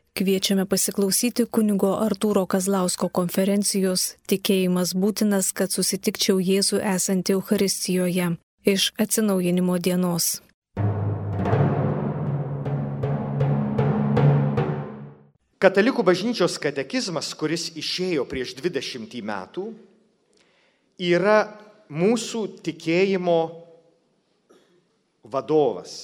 Kviečiame pasiklausyti kunigo Artūro Kazlausko konferencijos "Tikėjimas būtinas, kad susitikčiau Jėzų esantį Eucharistijoje" iš Atsinaujinimo dienos. Katalikų bažnyčios katekizmas, kuris išėjo prieš 20 metų, yra mūsų tikėjimo vadovas.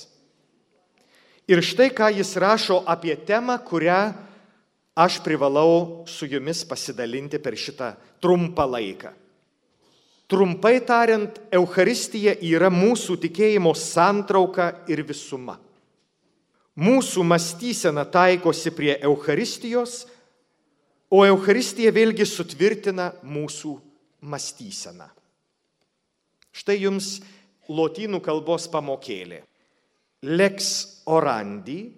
Ir štai ką jis rašo apie temą, kurią aš privalau su jumis pasidalinti per šitą trumpą laiką. Trumpai tariant, Eucharistija yra mūsų tikėjimo santrauka ir visuma. Mūsų mąstysena taikosi prie Eucharistijos, o Eucharistija vėlgi sutvirtina mūsų mąstyseną. Štai jums lotynų kalbos pamokėlė. Lex orandi,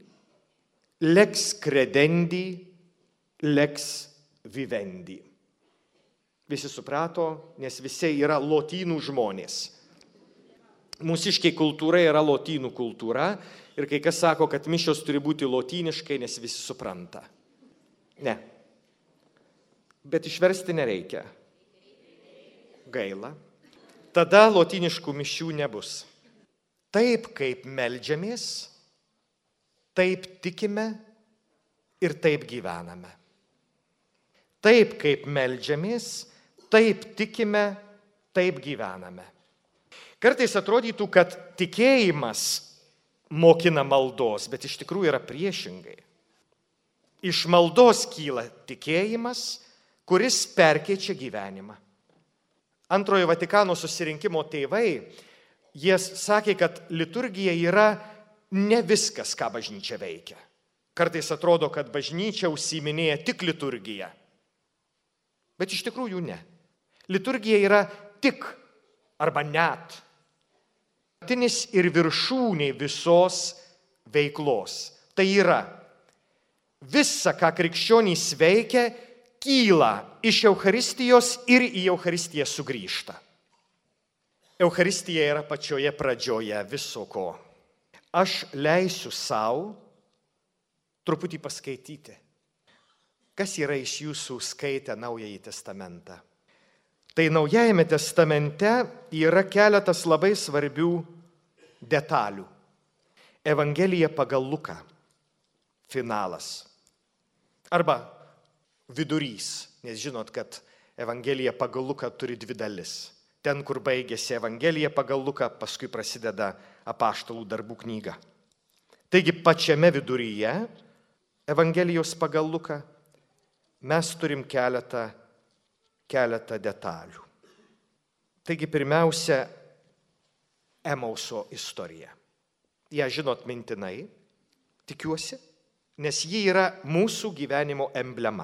lex credendi, lex vivendi. Visi suprato, nes visi yra lotynų žmonės. Mūsiškiai kultūra yra lotynų kultūra ir kai kas sako, kad mišios turi būti lotyniškai, nes visi supranta. Ne. Bet išversti nereikia. Gaila. Tada lotyniškų mišių nebus. Taip kaip meldžiamės, taip tikime ir taip gyvename. Taip kaip meldžiamės, taip tikime, taip gyvename. Kartais atrodytų, kad tikėjimas mokina maldos, bet iš tikrųjų yra priešingai. Iš maldos kyla tikėjimas, kuris perkeičia gyvenimą. Antrojo Vatikano susirinkimo tėvai, jie sakė, kad liturgija yra ne viskas, ką bažnyčia veikia. Kartais atrodo, kad bažnyčia užsiiminėja tik liturgiją. Bet iš tikrųjų ne. Liturgija yra tik arba net šaktinis ir viršūnė visos veiklos. Tai yra, visa, ką krikščionys veikia, kyla iš Eucharistijos ir į Eucharistiją sugrįžta. Eucharistija yra pačioje pradžioje viso ko. Aš leisiu savo truputį paskaityti. Kas yra iš jūsų skaitę Naująjį testamentą? Tai Naujajame testamente yra keletas labai svarbių detalių. Evangelija pagal Luką. Finalas. Arba vidurys. Nes žinot, kad Evangelija pagal Luką turi dvi dalis. Ten, kur baigėsi Evangelija pagal Luką, paskui prasideda Apaštalų darbų knyga. Taigi pačiame viduryje Evangelijos pagal Luką mes turim keletą detalių. Taigi pirmiausia, Emauso istorija. Ja žinot mintinai, tikiuosi, nes ji yra mūsų gyvenimo emblema.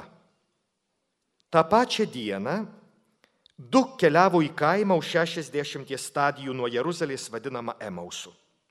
Ta pačia diena du keliavo į kaimą už 60 stadijų nuo Jeruzalės vadinamą Emausu.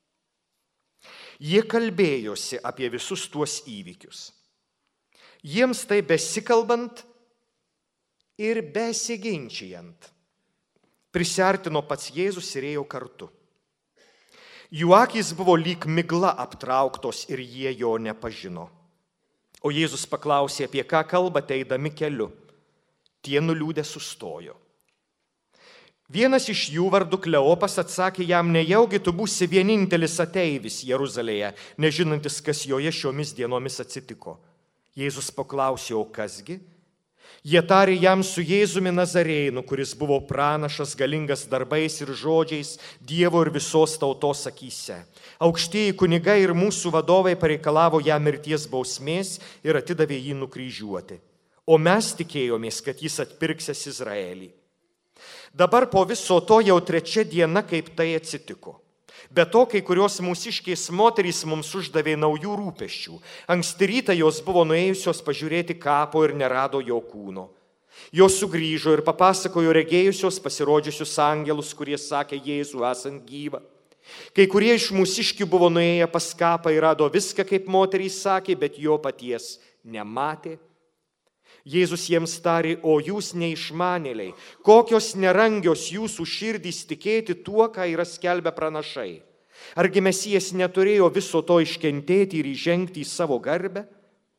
Jie kalbėjosi apie visus tuos įvykius. Jiems tai besikalbant ir besiginčijant, prisiartino pats Jėzus ir ėjo kartu. Jų akys buvo lyg migla aptrauktos ir jie jo nepažino. O Jėzus paklausė, apie ką kalbate eidami keliu. Tie nuliūdę sustojo. Vienas iš jų vardu Kleopas atsakė jam, nejaugi tu būsi vienintelis ateivis Jeruzalėje, nežinantis, kas joje šiomis dienomis atsitiko. Jėzus paklausė, o kasgi? Jie tarė jam su Jėzumi Nazarėnu, kuris buvo pranašas, galingas darbais ir žodžiais Dievo ir visos tautos akyse. Aukštieji kunigai ir mūsų vadovai pareikalavo jam mirties bausmės ir atidavė jį nukryžiuoti. O mes tikėjomės, kad jis atpirksės Izraelį. Dabar po viso to jau 3 diena, kaip tai atsitiko. Be to, kai kurios mūsiškės moterys mums uždavė naujų rūpesčių. Anksti rytą jos buvo nuėjusios pažiūrėti kapo ir nerado jo kūno. Jos sugrįžo ir papasakojo regėjusios pasirodžiusius angelus, kurie sakė Jėzų esant gyvą. Kai kurie iš mūsiškių buvo nuėję pas kapą ir rado viską, kaip moterys sakė, bet jo paties nematė. Jėzus jiems tarė, o jūs neišmanėliai, kokios nerangios jūsų širdys tikėti tuo, ką yra skelbę pranašai. Argi Mesijas neturėjo viso to iškentėti ir įžengti į savo garbę?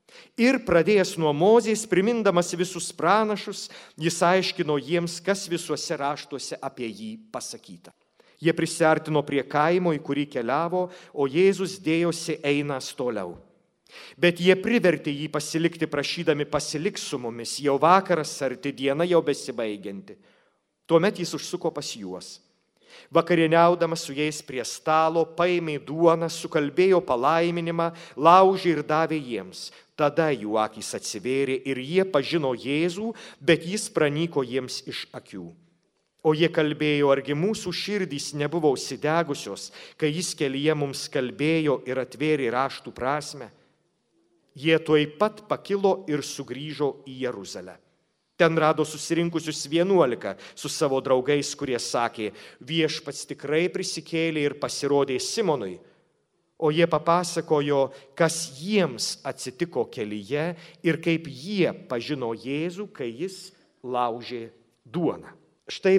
Ir pradėjęs nuo Mozės, primindamas visus pranašus, jis aiškino jiems, kas visuose raštuose apie jį pasakyta. Jie prisiartino prie kaimo, į kurį keliavo, o Jėzus dėjosi einas toliau. Bet jie privertė jį pasilikti, prašydami: pasilik su mumis, jau vakaras arti, diena jau besibaigianti. Tuomet jis užsuko pas juos. Vakarieniaudamas su jais prie stalo, paėmė duoną, sukalbėjo palaiminimą, laužė ir davė jiems. Tada jų akys atsivėrė ir jie pažino Jėzų, bet jis pranyko jiems iš akių. O jie kalbėjo: argi mūsų širdys nebuvo užsidegusios, kai jis kelyje mums kalbėjo ir atvėrė raštų prasmę. Jie tuoj pat pakilo ir sugrįžo į Jeruzalę. Ten rado susirinkusius 11 su savo draugais, kurie sakė: viešpats tikrai prisikėlė ir pasirodė Simonui. O jie papasakojo, kas jiems atsitiko kelyje ir kaip jie pažino Jėzų, kai jis laužė duoną. Štai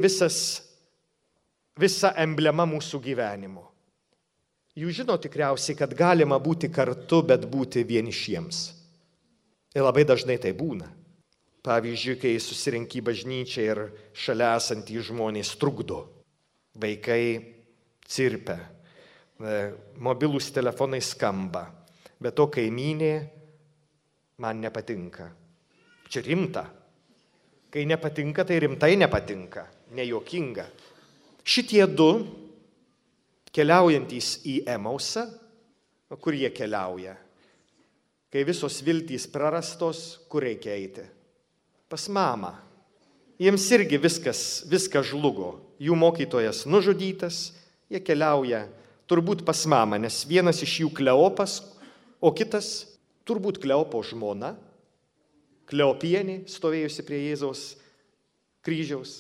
visa emblema mūsų gyvenimo. Jūs žino tikriausiai, kad galima būti kartu, bet būti vienišiems. Ir labai dažnai tai būna. Pavyzdžiui, kai susirenki bažnyčią ir šalia esantys žmonės trukdo. Vaikai cirpia, mobilūs telefonai skamba, bet to kaimynė man nepatinka. Čia rimta. Kai nepatinka, tai rimtai nepatinka, nejuokinga. Šitie du keliaujantys į Emausą, kur jie keliauja? Kai visos viltys prarastos, kur reikia eiti? Pas mamą. Jiems irgi viskas žlugo. Jų mokytojas nužudytas, jie keliauja turbūt pas mamą, nes vienas iš jų Kleopas, o kitas turbūt Kleopo žmona, Kleopienė, stovėjusi prie Jėzaus kryžiaus.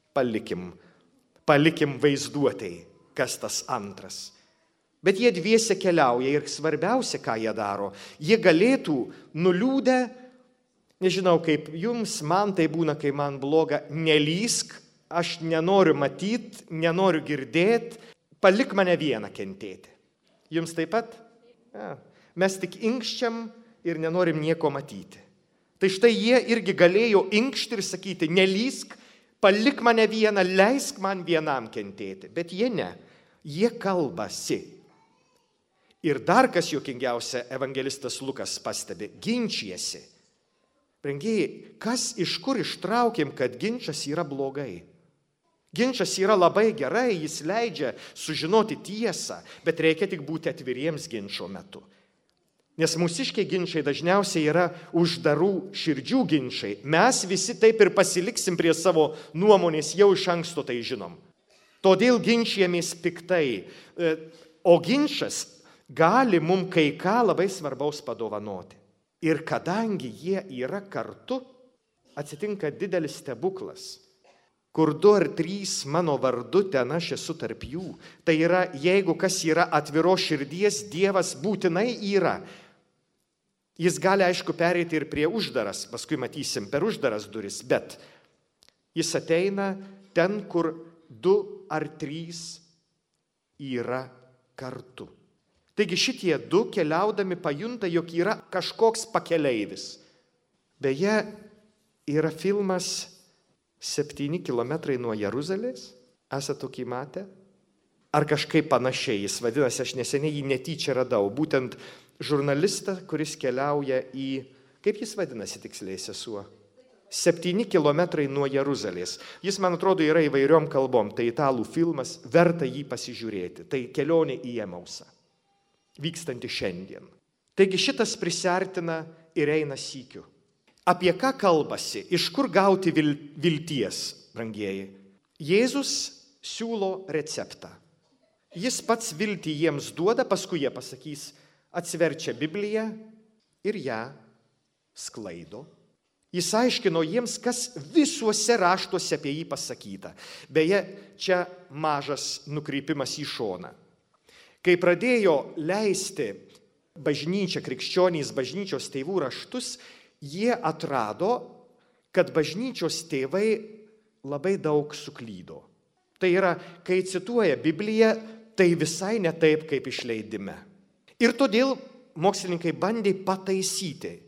Palikim vaizduotei, kas tas antras. Bet jie dviese keliauja ir svarbiausia, ką jie daro, jie galėtų nuliūdę, nežinau kaip jums, man tai būna, kai man bloga, nelįsk, aš nenoriu matyti, nenoriu girdėti, palik mane vieną kentėti. Jums taip pat? Ja. Mes tik inkščiam ir nenorim nieko matyti. Tai štai jie irgi galėjo inkšti ir sakyti: nelįsk, palik mane vieną, leisk man vienam kentėti. Bet jie ne, jie kalbasi. Ir dar kas juokingiausia, evangelistas Lukas pastebi, ginčijasi. Brangieji, kas iš kur ištraukėm, kad ginčas yra blogai? Ginčas yra labai gerai, jis leidžia sužinoti tiesą, bet reikia tik būti atviriems ginčo metu. Nes mūsiškiai ginčiai dažniausiai yra uždarų širdžių ginčiai. Mes visi taip ir pasiliksim prie savo nuomonės, jau iš anksto tai žinom. Todėl ginčijamės piktai. O ginčas gali mums kai ką labai svarbaus padovanoti. Ir kadangi jie yra kartu, atsitinka didelis stebuklas. Kur 2 ar 3 mano vardu, ten aš esu tarp jų. Tai yra, jeigu kas yra atviro širdies, Dievas būtinai yra. Jis gali, aišku, pereiti ir prie uždaras, paskui matysim per uždaras duris, bet jis ateina ten, kur 2 ar 3 yra kartu. Taigi šitie 2 keliaudami pajunta, jog yra kažkoks pakeleivis. Beje, yra filmas 7 kilometrai nuo Jeruzalės. Esate tokį matę? Ar kažkaip panašiai jis vadinasi, aš neseniai jį netyčia radau. Būtent žurnalistą, kuris keliauja į, kaip jis vadinasi tiksliai, sesuo? 7 kilometrai nuo Jeruzalės. Jis, man atrodo, yra įvairiom kalbom. Tai italų filmas, verta jį pasižiūrėti. Tai kelionė į Emausą, vykstanti šiandien. Taigi šitas prisiartina ir eina sykiu. Apie ką kalbasi? Iš kur gauti vilties, brangieji? Jėzus siūlo receptą. Jis pats viltį jiems duoda, paskui jie pasakys, atsiverčia Bibliją ir ją sklaido. Jis aiškino jiems, kas visuose raštuose apie jį pasakyta. Beje, čia mažas nukreipimas į šoną. Kai pradėjo leisti bažnyčia, krikščionys bažnyčios tėvų raštus, jie atrado, kad bažnyčios tėvai labai daug suklydo. Tai yra, kai cituoja Bibliją, tai visai ne taip, kaip išleidime. Ir todėl mokslininkai bandė pataisyti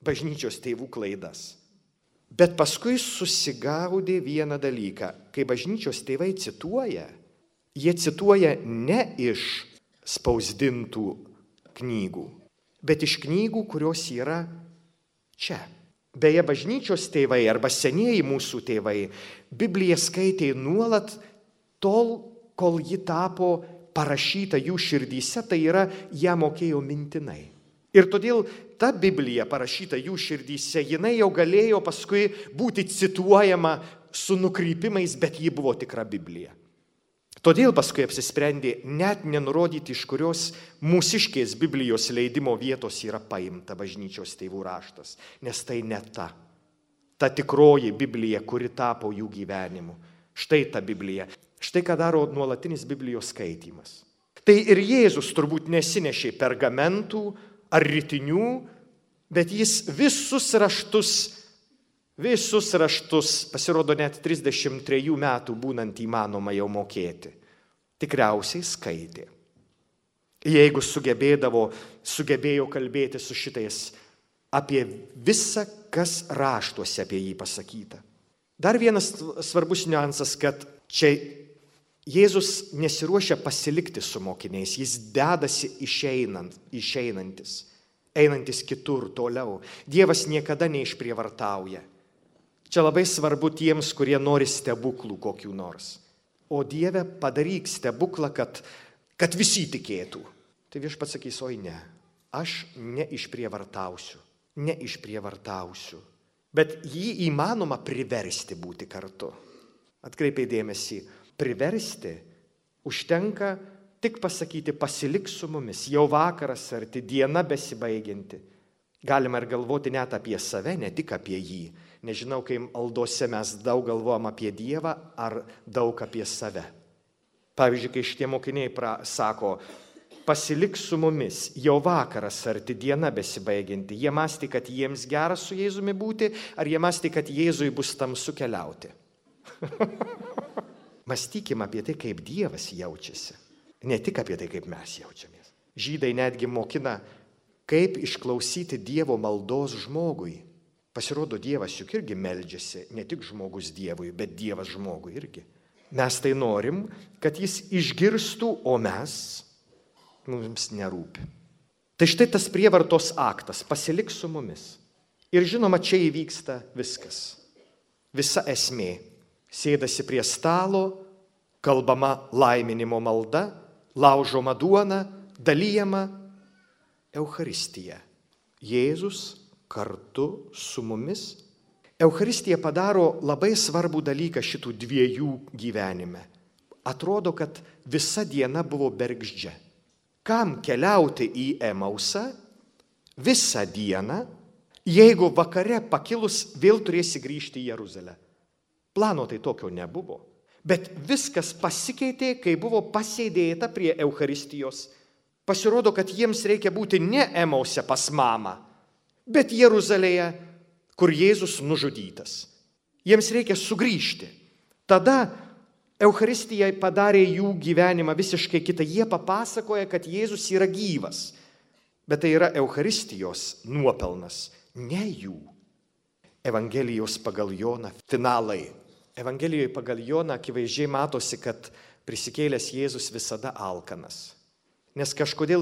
bažnyčios tėvų klaidas. Bet paskui susigaudė vieną dalyką. Kai bažnyčios tėvai cituoja, jie cituoja ne iš spausdintų knygų, bet iš knygų, kurios yra čia. Beje, bažnyčios tėvai arba senieji mūsų tėvai Bibliją skaitė nuolat tol, kol ji tapo parašyta jų širdyse, tai yra, ją mokėjo mintinai. Ir todėl ta Biblija parašyta jų širdyse, jinai jau galėjo paskui būti cituojama su nukrypimais, bet ji buvo tikra Biblija. Todėl paskui apsisprendė net nenurodyti, iš kurios mūsiškės Biblijos leidimo vietos yra paimta bažnyčios tėvų raštas, nes tai ne ta. Ta tikroji Biblija, kuri tapo jų gyvenimu. Štai ta Biblija. Štai ką daro nuolatinis Biblijos skaitymas. Tai ir Jėzus turbūt nesinešė pergamentų ar ritinių, bet jis visus raštus, pasirodo net 33 metų būnant įmanoma jau mokėti, tikriausiai skaitė. Jeigu sugebėjo kalbėti su šitais apie visą, kas raštuose apie jį pasakyta. Dar vienas svarbus niuansas, kad čia Jėzus nesiruošia pasilikti su mokiniais, jis dedasi išeinantis, einantis kitur, toliau. Dievas niekada neišprievartauja. Čia labai svarbu tiems, kurie nori stebuklų kokių nors. O Dieve, padaryk stebuklą, kad visi tikėtų. Tai viešpats sakys, oi ne, aš neišprievartausiu. Bet jį įmanoma priversti būti kartu. Atkreipiai dėmesį, priversti užtenka tik pasakyti, pasilik su mumis, jau vakaras arti, diena besibaigianti. Galima ir galvoti net apie save, ne tik apie jį. Nežinau, kai maldose mes daug galvojam apie Dievą ar daug apie save. Pavyzdžiui, kai šitie mokiniai sako, pasilik su mumis, jau vakaras arti, diena besibaigianti. Jie mąstė, kad jiems gera su Jėzumi būti, ar jie mąstė, kad Jėzui bus tamsu keliauti. Mąstykime apie tai, kaip Dievas jaučiasi, ne tik apie tai, kaip mes jaučiamės. Žydai netgi mokina, kaip išklausyti Dievo maldos žmogui. Pasirodo, Dievas juk irgi meldžiasi, ne tik žmogus Dievui, bet Dievas žmogui irgi. Mes tai norim, kad jis išgirstų, o mums nerūpi. Tai štai tas prievartos aktas, pasilik su mumis. Ir žinoma, čia įvyksta viskas. Visa esmė. Sėdasi prie stalo, kalbama laiminimo malda, laužoma duona, dalijama Eucharistija. Jėzus kartu su mumis. Eucharistija padaro labai svarbų dalyką šitų dviejų gyvenime. Atrodo, kad visa diena buvo bergždžia. Kam keliauti į Emausą visą dieną, jeigu vakare pakilus vėl turėsi grįžti į Jeruzalę? Plano tai tokio nebuvo. Bet viskas pasikeitė, kai buvo pasėdėta prie Eucharistijos. Pasirodo, kad jiems reikia būti ne Emause pas mamą, bet Jeruzalėje, kur Jėzus nužudytas. Jiems reikia sugrįžti. Tada Eucharistija padarė jų gyvenimą visiškai kitą. Jie papasakoja, kad Jėzus yra gyvas. Bet tai yra Eucharistijos nuopelnas, ne jų. Evangelijos pagal Joną finalai. Evangelijoje pagal Joną akivaizdžiai matosi, kad prisikėlęs Jėzus visada alkanas. Nes kažkodėl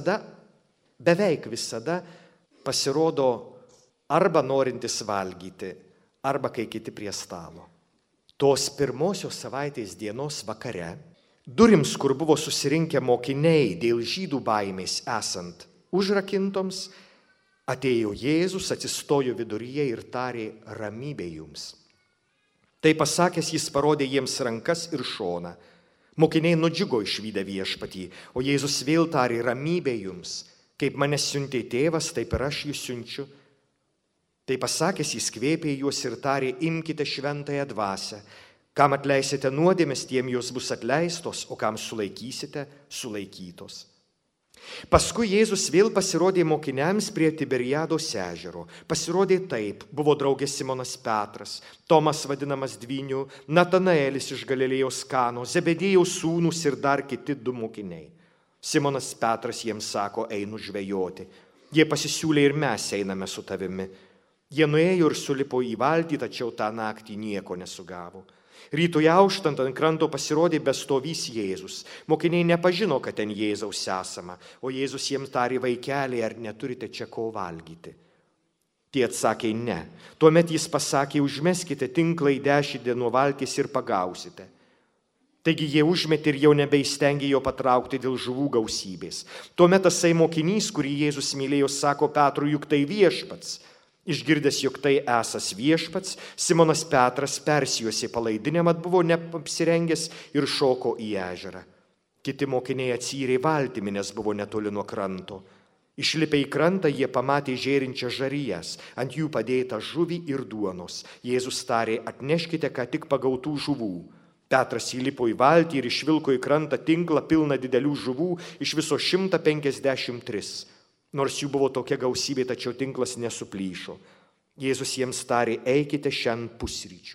beveik visada pasirodo arba norintis valgyti, arba kai kiti prie stalo. Tos pirmosios savaitės dienos vakare, durims, kur buvo susirinkę mokiniai dėl žydų baimės esant užrakintoms, atėjo Jėzus, atsistojo viduryje ir tarė, ramybė jums. Tai pasakęs, jis parodė jiems rankas ir šoną. Mokiniai nudžiugo išvydę viešpatį, o Jėzus vėl tarė, ramybė jums. Kaip mane siuntė tėvas, taip ir aš jus siunčiu. Tai pasakęs, jis kvėpė juos ir tarė, imkite šventąją dvasią. Kam atleisite nuodėmes, tiem jos bus atleistos, o kam sulaikysite, sulaikytos. Paskui Jėzus vėl pasirodė mokiniams prie Tiberiados ežero. Pasirodė taip, buvo draugė Simonas Petras, Tomas vadinamas Dvyniu, Natanaelis iš Galilėjos Kano, Zebedėjaus sūnūs ir dar kiti 2 mokiniai. Simonas Petras jiems sako, einu žvejoti. Jie pasisiūlė ir mes einame su tavimi. Jie nuėjo ir sulipo į valtį, tačiau tą naktį nieko nesugavo. Rytoj auštant ant kranto pasirodė bestovys Jėzus. Mokiniai nepažino, kad ten Jėzaus esama, o Jėzus jiems tarė: vaikeliai, ar neturite čia ko valgyti? Tie atsakė: ne. Tuomet jis pasakė: užmeskite tinklą į dešinę nuo valties ir pagausite. Taigi jie užmetė ir jau nebeįstengė jo patraukti dėl žuvų gausybės. Tuomet tasai mokinys, kurį Jėzus mylėjo, sako Petrui: juk tai viešpats. Išgirdęs, jog tai esas viešpats, Simonas Petras persijuosė palaidinę, mat buvo neapsirengęs, ir šoko į ežerą. Kiti mokiniai atsyrė valtimi, nes buvo netoli nuo kranto. Išlipę į krantą, jie pamatė žėrinčią žarijas, ant jų padėtą žuvį ir duonos. Jėzus tarė: atneškite ką tik pagautų žuvų. Petras įlipo į valtį ir išvilko į krantą tinklą pilną didelių žuvų, iš viso 153. Nors jų buvo tokia gausybė, tačiau tinklas nesuplyšo. Jėzus jiems tarė: eikite šiandien pusryčių.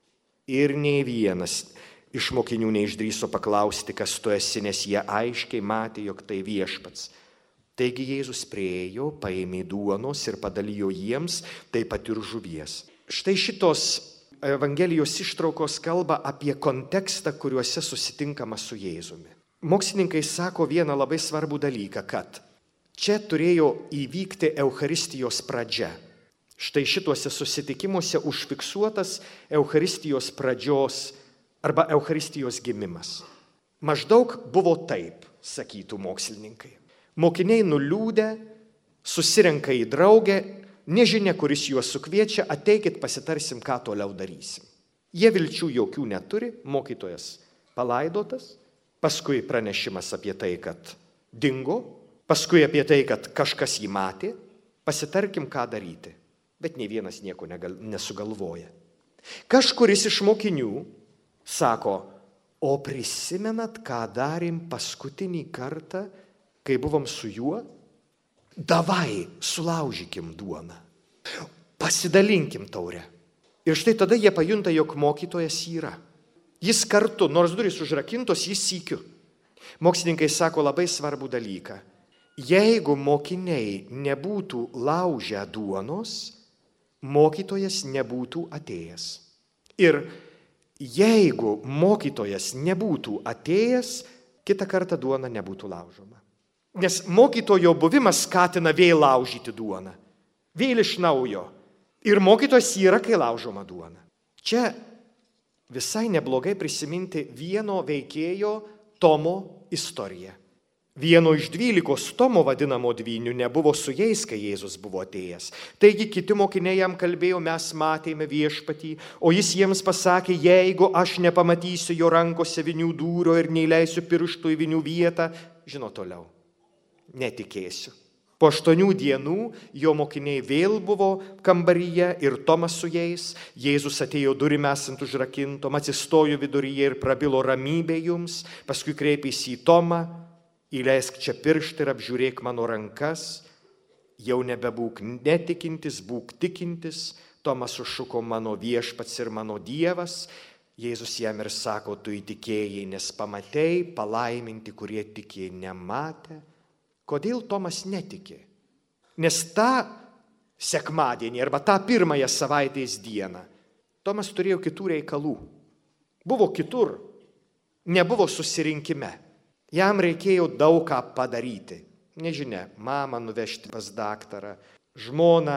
Ir nei vienas iš mokinių neišdrįso paklausti, kas tu esi, nes jie aiškiai matė, jog tai viešpats. Taigi Jėzus priėjo, paėmė duonos ir padalijo jiems, taip pat ir žuvies. Štai šitos Evangelijos ištraukos kalba apie kontekstą, kuriuose susitinkama su Jėzumi. Mokslininkai sako vieną labai svarbų dalyką, kad čia turėjo įvykti Eucharistijos pradžia. Štai šituose susitikimuose užfiksuotas Eucharistijos pradžios arba Eucharistijos gimimas. Maždaug buvo taip, sakytų mokslininkai. Mokiniai nuliūdę, susirenka į draugę, nežinia, kuris juos sukviečia: ateikit, pasitarsim, ką toliau darysim. Jie vilčių jokių neturi, mokytojas palaidotas, paskui pranešimas apie tai, kad dingo, paskui apie tai, kad kažkas jį matė, pasitarkim, ką daryti. Bet nei vienas nieko nesugalvoja. Kažkuris iš mokinių sako: o prisimenat, ką darėm paskutinį kartą, kai buvom su juo? Davai, sulaužykim duoną. Pasidalinkim taurę. Ir štai tada jie pajunta, jog mokytojas yra. Jis kartu, nors durys užrakintos, jis sykiu. Mokslininkai sako labai svarbų dalyką. Jeigu mokiniai nebūtų laužę duonos, mokytojas nebūtų atėjęs. Ir jeigu mokytojas nebūtų atėjęs, kitą kartą duona nebūtų laužoma. Nes mokytojo buvimas skatina vėl laužyti duoną. Vėl iš naujo. Ir mokytojas yra, kai laužoma duona. Čia visai neblogai prisiminti vieno veikėjo Tomo istoriją. Vieno iš 12 Tomo vadinamo dvynių nebuvo su jais, kai Jėzus buvo atėjęs. Taigi kiti mokiniai jam kalbėjo: mes matėme viešpatį, o jis jiems pasakė: jeigu aš nepamatysiu jo rankose vinių dūrio ir neįleisiu pirštų į vinių vietą, žino toliau, netikėsiu. Po 8 dienų jo mokiniai vėl buvo kambaryje ir Tomas su jais. Jėzus atėjo durim esant užrakintom, atsistojo viduryje ir prabilo: ramybė jums. Paskui kreipėsi į Tomą: įleisk čia pirštą ir apžiūrėk mano rankas. Jau nebebūk netikintis, būk tikintis. Tomas sušuko: mano viešpats ir mano Dievas. Jėzus jam ir sako: tu įtikėjai, nes pamatei, palaiminti, kurie tikė nematė. Kodėl Tomas netikė? Nes tą sekmadienį arba tą pirmąją savaitės dieną Tomas turėjo kitų reikalų. Buvo kitur, nebuvo susirinkime. Jam reikėjo daug ką padaryti. Nežinia, mamą nuvežti pas daktarą, žmoną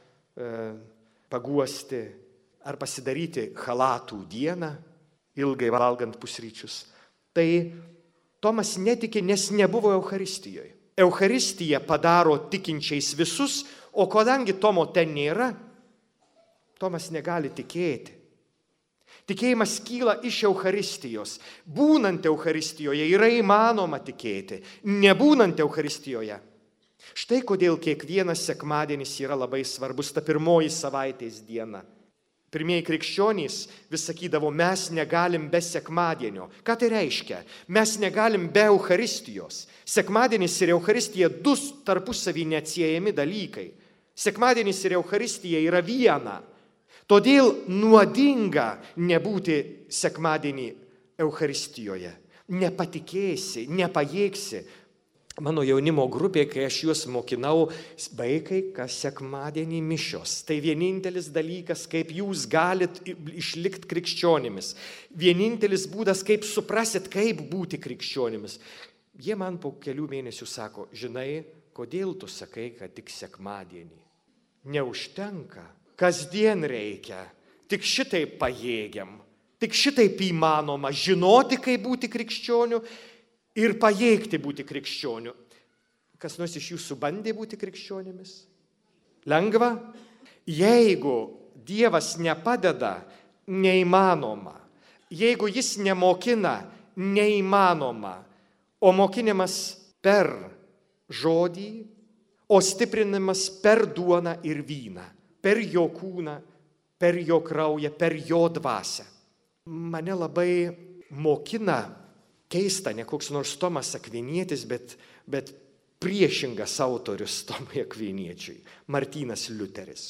paguosti ar pasidaryti chalatų dieną, ilgai valgant pusryčius. Tai Tomas netikė, nes nebuvo Eucharistijoje. Eucharistija padaro tikinčiais visus, o kadangi Tomo ten nėra, Tomas negali tikėti. Tikėjimas kyla iš Eucharistijos. Būnant Eucharistijoje yra įmanoma tikėti, nebūnant Eucharistijoje. Štai kodėl kiekvienas sekmadienis yra labai svarbus, ta pirmoji savaitės diena. Pirmieji krikščionys vis sakydavo: mes negalim be sekmadienio. Ką tai reiškia? Mes negalim be Eucharistijos. Sekmadienis ir Eucharistija du tarpusavy neatsiejami dalykai. Sekmadienis ir Eucharistija yra viena. Todėl nuodinga nebūti sekmadienį Eucharistijoje. Nepatikėsi, nepajėgsi. mano jaunimo grupė, kai aš juos mokinau, vaikai, kas sekmadienį mišios. Tai vienintelis dalykas, kaip jūs galit išlikti krikščionimis. Vienintelis būdas, kaip suprasit, kaip būti krikščionimis. Jie man po kelių mėnesių sako, žinai, kodėl tu sakai, kad tik sekmadienį? Neužtenka, kasdien reikia, tik šitaip pajėgiam, tik šitaip įmanoma žinoti, kaip būti krikščioniu ir pajėgti būti krikščioniu. Kas nors iš jūsų bandė būti krikščionimis? Lengva? Jeigu Dievas nepadeda, neįmanoma. Jeigu jis nemokina, neįmanoma. O mokinimas per žodį, o stiprinimas per duoną ir vyną, per jo kūną, per jo kraują, per jo dvasią. Mane labai mokina, keista, ne koks nors Tomas Akvinietis, bet priešingas autorius Tomui Akviniečiui, Martynas Liuteris.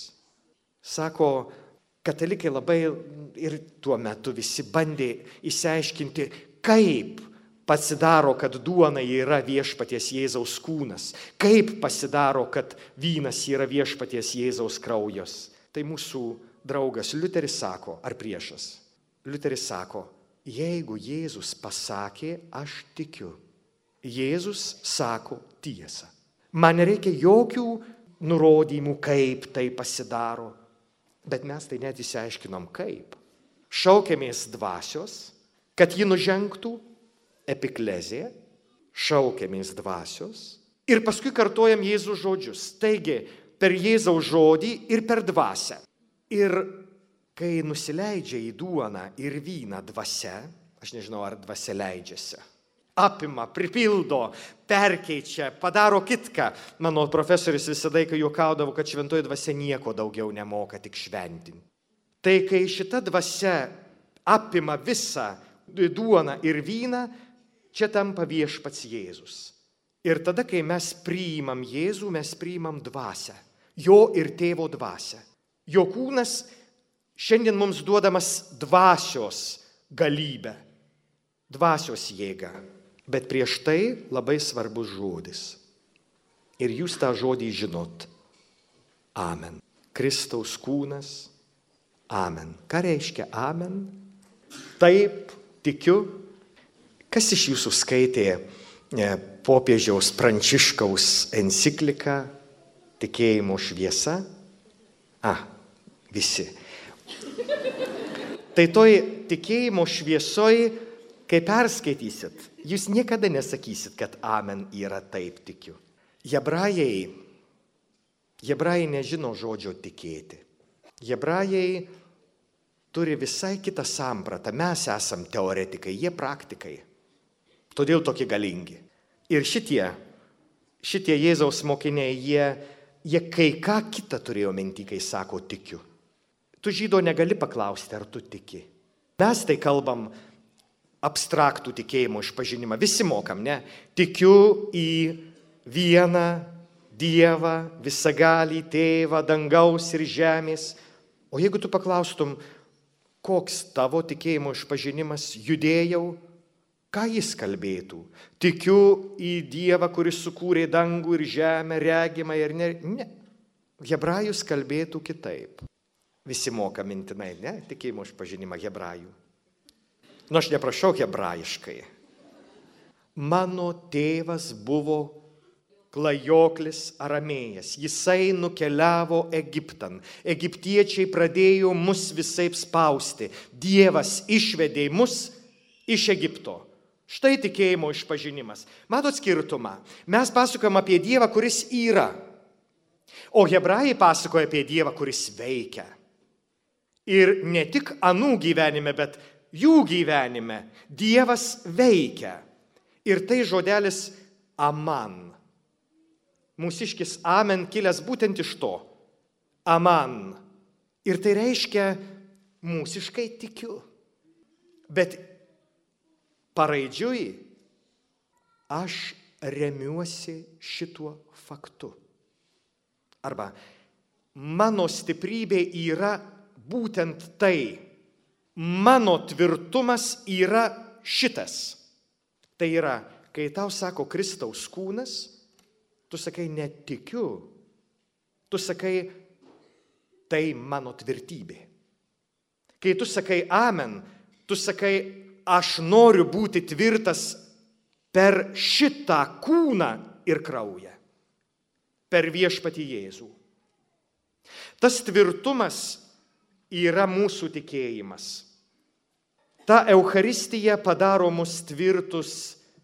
Sako, katalikai labai ir tuo metu visi bandė išsiaiškinti, kaip pasidaro, kad duona yra viešpaties Jėzaus kūnas, kaip pasidaro, kad vynas yra viešpaties Jėzaus kraujas. Tai mūsų draugas Liuteris sako, ar priešas? Liuteris sako, jeigu Jėzus pasakė, aš tikiu. Jėzus sako tiesą. Man nereikia jokių nurodymų, kaip tai pasidaro, bet mes tai net išsiaiškinom kaip. Šaukėmės dvasios, kad ji nužengtų, epiklezija, šaukėmės dvasios ir paskui kartojam Jėzaus žodžius. Taigi, per Jėzaus žodį ir per dvasią. Ir kai nusileidžia į duoną ir vyną dvasia, aš nežinau, ar dvasia leidžiasi, apima, pripildo, perkeičia, padaro kitką. Mano profesorius visada juokaudavo, kad šventoji dvasia nieko daugiau nemoka, tik šventinti. Tai kai šita dvasia apima visą duoną ir vyną, čia tampa viešpats Jėzus. Ir tada, kai mes priimam Jėzų, mes priimam dvasią, jo ir tėvo dvasią. Jo kūnas šiandien mums duodamas dvasios galybę, dvasios jėgą. Bet prieš tai labai svarbus žodis. Ir jūs tą žodį žinot. Amen. Kristaus kūnas. Amen. Ką reiškia amen? Taip, tikiu. Kas iš jūsų skaitė popiežiaus Pranciškaus encikliką Tikėjimo šviesa? Visi. Tai toj tikėjimo šviesoj, kai perskaitysit, jūs niekada nesakysit, kad amen yra taip tikiu. Hebrajai nežino žodžio tikėti. Hebrajai turi visai kitą sampratą. Mes esam teoretikai, jie praktikai. Todėl tokie galingi. Ir šitie Jėzaus mokiniai, jie kai ką kitą turėjo minty, kai sako tikiu. Tu žydo negali paklausti, ar tu tiki. Mes tai kalbam abstraktų tikėjimo išpažinimą. Visi mokam, ne? Tikiu į vieną Dievą, visagalį tėvą, dangaus ir žemės. O jeigu tu paklaustum, koks tavo tikėjimo išpažinimas, judėjau, ką jis kalbėtų? Tikiu į Dievą, kuris sukūrė dangų ir žemę, regimą ir ne. Hebrajus kalbėtų kitaip. Visi moka mintinai, ne? Tikėjimo išpažinimą hebrajų. Nu, aš neprašau hebrajiškai. Mano tėvas buvo klajoklis aramėjas. Jisai nukeliavo Egiptan. Egiptiečiai pradėjo mus visaip spausti. Dievas išvedė mus iš Egipto. Štai tikėjimo išpažinimas. Matot skirtumą? Mes pasakojam apie Dievą, kuris yra. O hebrajai pasakoja apie Dievą, kuris veikia. Ir ne tik anų gyvenime, bet jų gyvenime Dievas veikia. Ir tai žodelis aman. Mūsiškis amen kilęs būtent iš to. Aman. Ir tai reiškia mūsiškai tikiu. Bet paraidžiui aš remiuosi šituo faktu. Arba mano stiprybė yra būtent tai. Mano tvirtumas yra šitas. Tai yra, kai tau sako Kristaus kūnas, tu sakai netikiu, tu sakai tai mano tvirtybė. Kai tu sakai amen, tu sakai aš noriu būti tvirtas per šitą kūną ir kraują, per viešpatį Jėzų. Tas tvirtumas yra mūsų tikėjimas. Ta Eucharistija padaro mus tvirtus,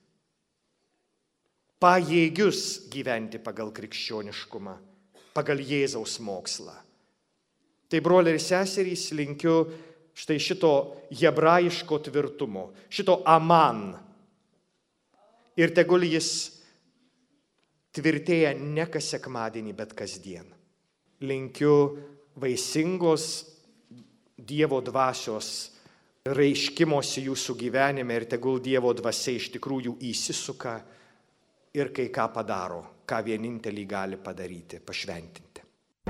pajėgius gyventi pagal krikščioniškumą, pagal Jėzaus mokslą. Tai, broliai ir seserys, linkiu štai šito hebrajiško tvirtumo, šito aman. Ir tegul jis tvirtėja ne kas sekmadienį, bet kasdien. Linkiu vaisingos Dievo dvasios reiškimosi jūsų gyvenime ir tegul Dievo dvasia iš tikrųjų įsisuka ir kai ką padaro, ką vienintelį gali padaryti, pašventinti.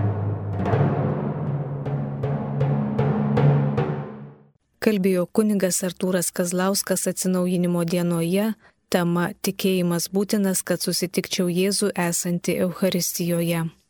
Kalbėjo kunigas Artūras Kazlauskas Atsinaujinimo dienoje, tema tikėjimas būtinas, kad susitikčiau Jėzų esantį Eucharistijoje.